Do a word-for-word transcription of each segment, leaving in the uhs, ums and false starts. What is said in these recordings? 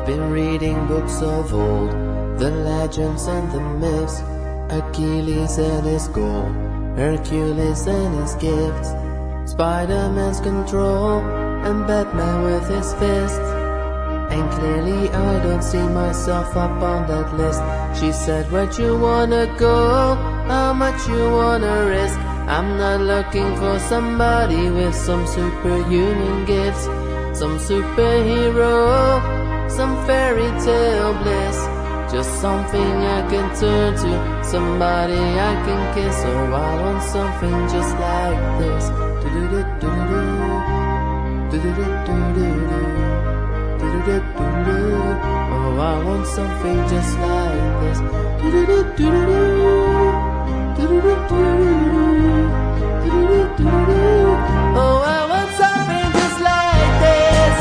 I've been reading books of old, the legends and the myths, Achilles and his goal, Hercules and his gifts, Spider-Man's control, and Batman with his fists. And clearly I don't see myself up on that list. She said, where'd you wanna go? How much you wanna risk? I'm not looking for somebody with some superhuman gifts, some superhero, some fairy tale bliss. Just something I can turn to, somebody I can kiss. Oh, I want something just like this. Do-do-do-do-do, do-do-do-do-do, do-do-do-do-do. Oh, I want something just like this. Do-do-do-do-do, do-do-do-do-do, do-do-do-do-do. Oh, I want something just like this.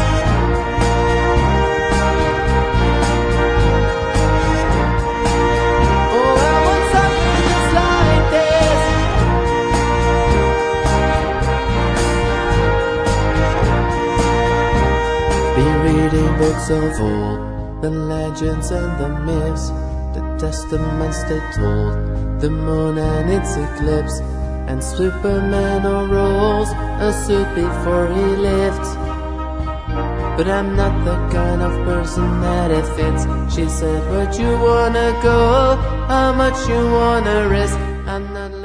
Oh, I want something just like this. Been reading books of old, the legends and the myths, the testaments they told, the moon and its eclipse, and Superman unrolls a suit before he lifts. But I'm not the kind of person that it fits. She said, where'd you wanna go? How much you wanna risk? I'm not